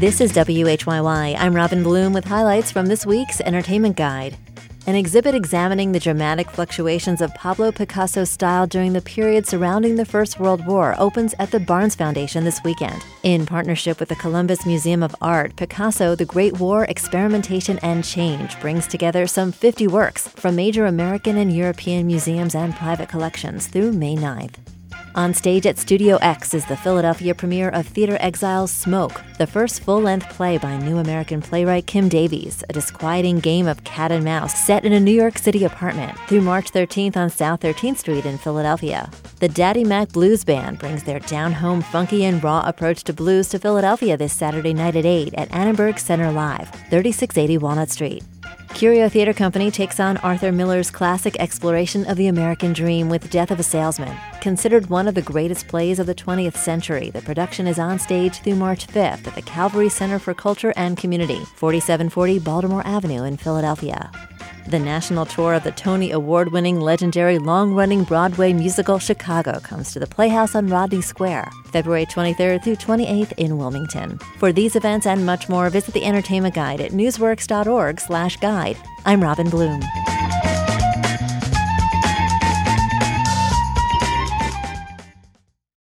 This is WHYY. I'm Robin Bloom with highlights from this week's Entertainment Guide. An exhibit examining the dramatic fluctuations of Pablo Picasso's style during the period surrounding the First World War opens at the Barnes Foundation this weekend. In partnership with the Columbus Museum of Art, Picasso, The Great War, Experimentation, and Change brings together some 50 works from major American and European museums and private collections through May 9th. On stage at Studio X is the Philadelphia premiere of Theater Exile's Smoke, the first full-length play by new American playwright Kim Davies, a disquieting game of cat and mouse set in a New York City apartment, through March 13th on South 13th Street in Philadelphia. The Daddy Mac Blues Band brings their down-home, funky, and raw approach to blues to Philadelphia this Saturday night at 8 at Annenberg Center Live, 3680 Walnut Street. Curio Theater Company takes on Arthur Miller's classic exploration of the American dream with Death of a Salesman. Considered one of the greatest plays of the 20th century, the production is on stage through March 5th at the Calvary Center for Culture and Community, 4740 Baltimore Avenue in Philadelphia. The national tour of the Tony Award-winning legendary long-running Broadway musical Chicago comes to the Playhouse on Rodney Square, February 23rd through 28th in Wilmington. For these events and much more, visit the Entertainment Guide at newsworks.org/guide. I'm Robin Bloom.